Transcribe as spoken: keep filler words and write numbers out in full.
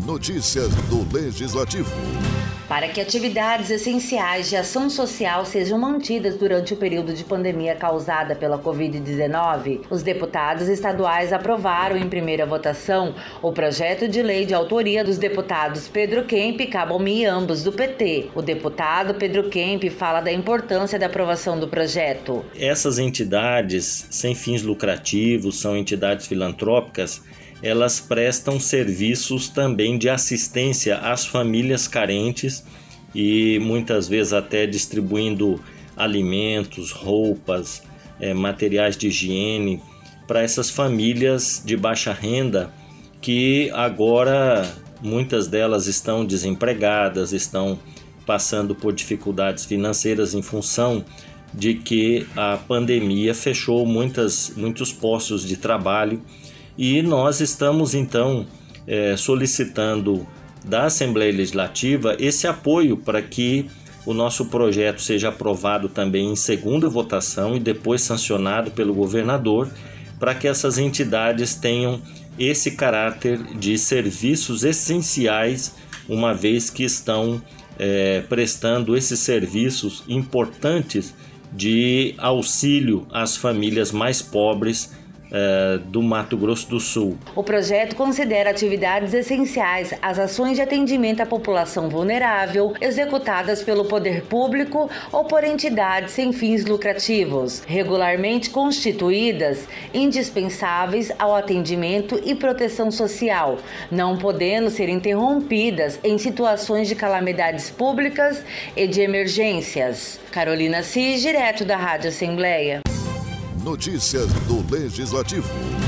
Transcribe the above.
Notícias do Legislativo. Para que atividades essenciais de ação social sejam mantidas durante o período de pandemia causada pela covid dezenove, os deputados estaduais aprovaram em primeira votação o projeto de lei de autoria dos deputados Pedro Kemp e Cabomi, ambos do P T. O deputado Pedro Kemp fala da importância da aprovação do projeto. Essas entidades sem fins lucrativos, são entidades filantrópicas, elas prestam serviços também de assistência às famílias carentes e muitas vezes até distribuindo alimentos, roupas, é, materiais de higiene para essas famílias de baixa renda que agora muitas delas estão desempregadas, estão passando por dificuldades financeiras em função de que a pandemia fechou muitas, muitos postos de trabalho. E nós estamos então é, solicitando da Assembleia Legislativa esse apoio para que o nosso projeto seja aprovado também em segunda votação e depois sancionado pelo governador, para que essas entidades tenham esse caráter de serviços essenciais, uma vez que estão é, prestando esses serviços importantes de auxílio às famílias mais pobres do Mato Grosso do Sul. O projeto considera atividades essenciais as ações de atendimento à população vulnerável executadas pelo poder público ou por entidades sem fins lucrativos, regularmente constituídas, indispensáveis ao atendimento e proteção social, não podendo ser interrompidas em situações de calamidades públicas e de emergências. Carolina Cis, direto da Rádio Assembleia. Notícias do Legislativo.